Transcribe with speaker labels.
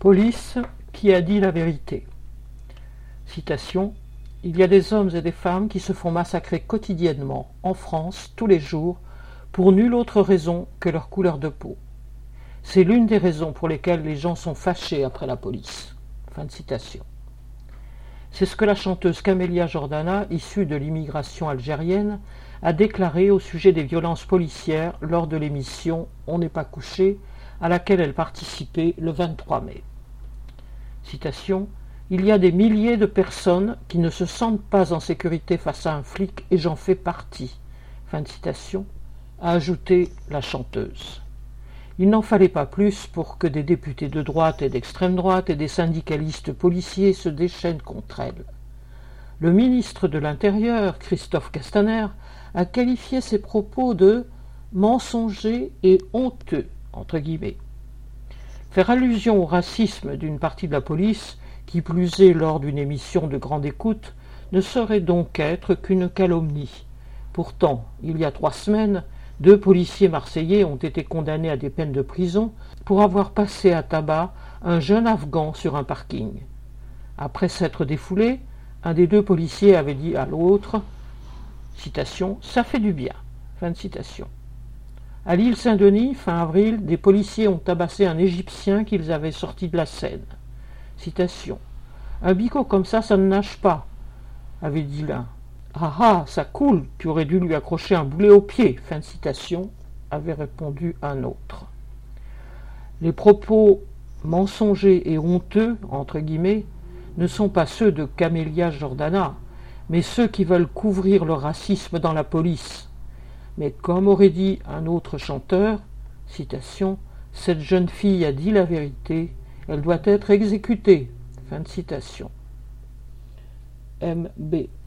Speaker 1: Police qui a dit la vérité. Citation. Il y a des hommes et des femmes qui se font massacrer quotidiennement, en France, tous les jours, pour nulle autre raison que leur couleur de peau. C'est l'une des raisons pour lesquelles les gens sont fâchés après la police. Fin de citation. C'est ce que la chanteuse Camélia Jordana, issue de l'immigration algérienne, a déclaré au sujet des violences policières lors de l'émission « On n'est pas couché » à laquelle elle participait le 23 mai. Citation. Il y a des milliers de personnes qui ne se sentent pas en sécurité face à un flic et j'en fais partie. Fin de citation, a ajouté la chanteuse. Il n'en fallait pas plus pour que des députés de droite et d'extrême droite et des syndicalistes policiers se déchaînent contre elle. Le ministre de l'Intérieur, Christophe Castaner, a qualifié ses propos de « mensongers et honteux ». Entre guillemets. Faire allusion au racisme d'une partie de la police, qui plus est lors d'une émission de grande écoute, ne saurait donc être qu'une calomnie. Pourtant, il y a 3 semaines, 2 policiers marseillais ont été condamnés à des peines de prison pour avoir passé à tabac un jeune Afghan sur un parking. Après s'être défoulé, un des 2 policiers avait dit à l'autre, citation, « ça fait du bien ». Fin de citation. À l'île Saint-Denis, fin avril, des policiers ont tabassé un Égyptien qu'ils avaient sorti de la Seine. Citation. « Un bico comme ça ne nage pas, avait dit l'un. « Ah ah, ça coule, tu aurais dû lui accrocher un boulet au pied. » Fin de citation, avait répondu un autre. Les propos mensongers et honteux, entre guillemets, ne sont pas ceux de Camélia Jordana, mais ceux qui veulent couvrir le racisme dans la police. Mais comme aurait dit un autre chanteur, citation, « Cette jeune fille a dit la vérité, elle doit être exécutée. » Fin de citation. M.B.